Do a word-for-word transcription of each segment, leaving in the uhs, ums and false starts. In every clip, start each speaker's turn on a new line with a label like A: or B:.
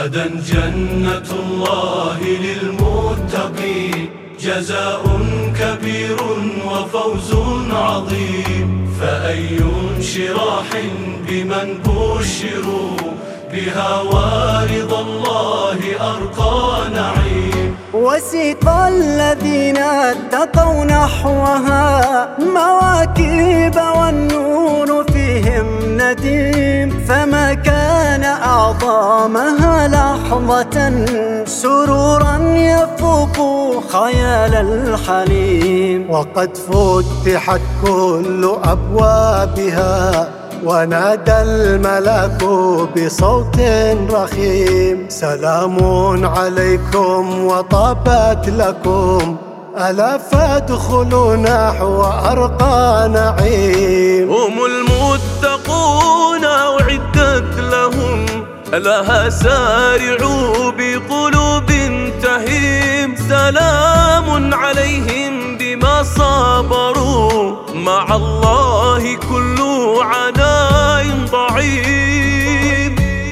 A: غدا جنة الله للمتقين، جزاء كبير وفوز عظيم. فأي انشراح بمن بشروا بها ورضا الله أرقى نعيم.
B: وسيق الذين اتقوا نحوها مواكب والنور فيهم نديم، فما كان أعظمها لحظة سرورا يفوق خيال الحليم.
C: وقد فتحت كل أبوابها ونادى الملك بصوت رخيم، سلام عليكم وطابت لكم، ألا فادخلوا نحو أرقى نعيم.
D: هم المتقون أعدت لهم، لها سارعوا بقلوب تهيم. سلام عليهم بما صبروا، مع الله كل عناء ضعيف.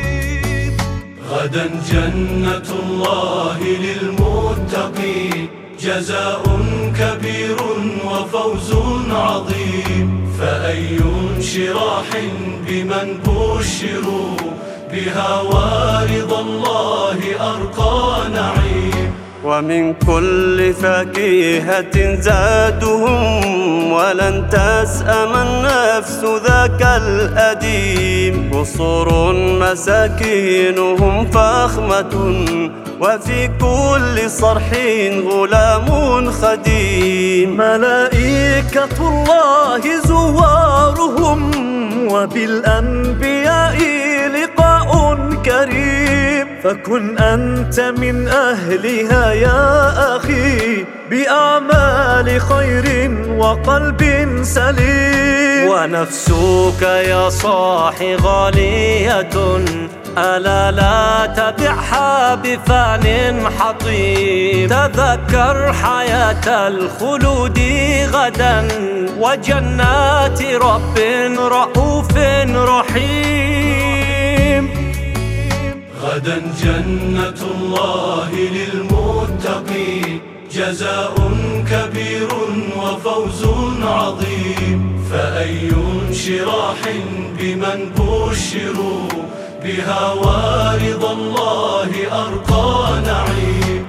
A: غدا جنة الله للمتقين، جزاء كبير وفوز عظيم. فأي انشراح بمن بشروا بها ورضا الله أرقى نعيم.
D: ومن كل فاكهة زادهم، ولن تسأم النفس ذاك الأديم. قصور مساكينهم فخمة، وفي كل صرح غلام خديم.
E: ملائكة الله زوارهم، وبالأنبياء لقاء كريم. فكن أنت من أهلها يا أخي، بأعمال خير وقلب سليم.
D: ونفسك يا صاحي غالية، ألا لا تبعها بفان حطيم. تذكر حياة الخلود غدا، وجنات رب رؤوف رحيم.
A: غدا جنة الله للمتقين، جزاء كبير وفوز عظيم. فأي انشراح بمن بشروا بها ورضا الله أرقى نعيم.